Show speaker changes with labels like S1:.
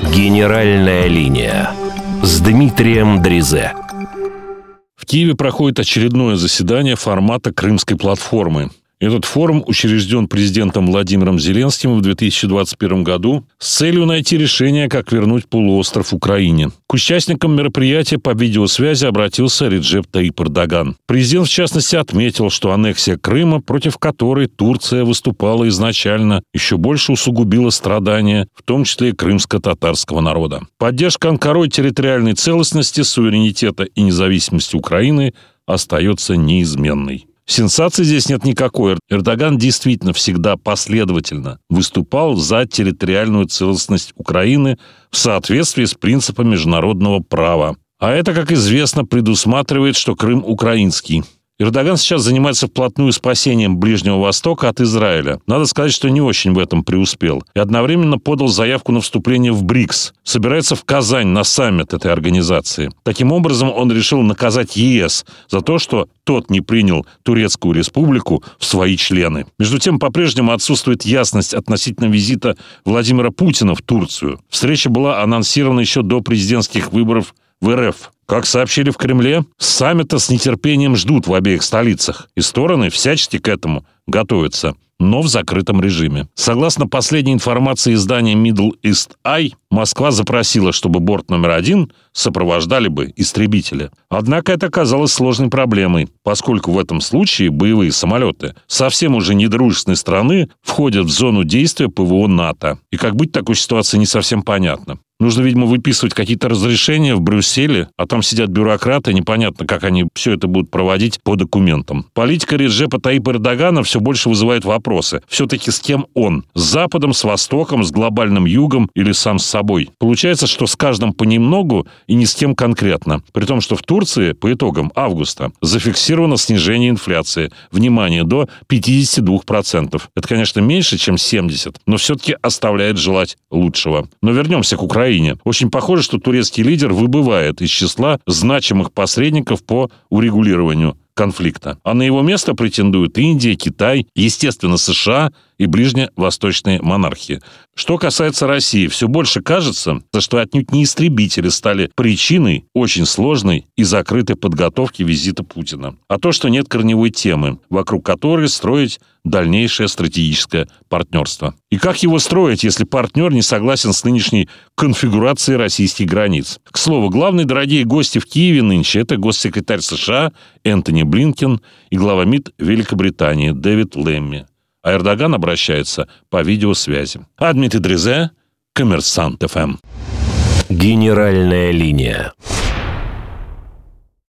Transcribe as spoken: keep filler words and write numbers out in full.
S1: Генеральная линия с Дмитрием Дрезе.
S2: В Киеве проходит очередное заседание формата Крымской платформы. Этот форум учрежден президентом Владимиром Зеленским в две тысячи двадцать первом году с целью найти решение, как вернуть полуостров Украине. К участникам мероприятия по видеосвязи обратился Реджеп Таyyip Эрдоган. Президент, в частности, отметил, что аннексия Крыма, против которой Турция выступала изначально, еще больше усугубила страдания, в том числе и крымско-татарского народа. Поддержка Анкарой территориальной целостности, суверенитета и независимости Украины остается неизменной. Сенсации здесь нет никакой. Эрдоган действительно всегда последовательно выступал за территориальную целостность Украины в соответствии с принципами международного права. А это, как известно, предусматривает, что Крым украинский. Эрдоган сейчас занимается вплотную спасением Ближнего Востока от Израиля. Надо сказать, что не очень в этом преуспел. И одновременно подал заявку на вступление в БРИКС. Собирается в Казань на саммит этой организации. Таким образом, он решил наказать ЕС за то, что тот не принял Турецкую республику в свои члены. Между тем, по-прежнему отсутствует ясность относительно визита Владимира Путина в Турцию. Встреча была анонсирована еще до президентских выборов в РФ. Как сообщили в Кремле, саммита с нетерпением ждут в обеих столицах, и стороны всячески к этому готовятся, но в закрытом режиме. Согласно последней информации издания Middle East Eye, Москва запросила, чтобы борт номер один сопровождали бы истребители. Однако это оказалось сложной проблемой, поскольку в этом случае боевые самолеты совсем уже недружественной страны входят в зону действия ПВО НАТО. И как быть в такой ситуации, не совсем понятно. Нужно, видимо, выписывать какие-то разрешения в Брюсселе, а там сидят бюрократы, непонятно, как они все это будут проводить по документам. Политика Реджепа Таyyипа Эрдогана все больше вызывает вопросы. Все-таки с кем он? С Западом, с Востоком, с глобальным Югом или сам с собой? Получается, что с каждым понемногу и ни с кем конкретно. При том, что в Турции по итогам августа зафиксировано снижение инфляции. Внимание, до пятьдесят два процента. Это, конечно, меньше, чем семьдесят процентов, но все-таки оставляет желать лучшего. Но вернемся к Украине. Очень похоже, что турецкий лидер выбывает из числа значимых посредников по урегулированию конфликта. А на его место претендуют Индия, Китай, естественно, США и ближневосточные монархии. Что касается России, все больше кажется, что отнюдь не истребители стали причиной очень сложной и закрытой подготовки визита Путина, а то, что нет корневой темы, вокруг которой строить дальнейшее стратегическое партнерство. И как его строить, если партнер не согласен с нынешней конфигурацией российских границ? К слову, главные дорогие гости в Киеве нынче – это госсекретарь США Энтони Блинкен и глава МИД Великобритании Дэвид Лэмми. А Эрдоган обращается по видеосвязи. А Дмитрий Дрезе, Коммерсант ФМ.
S1: Генеральная линия.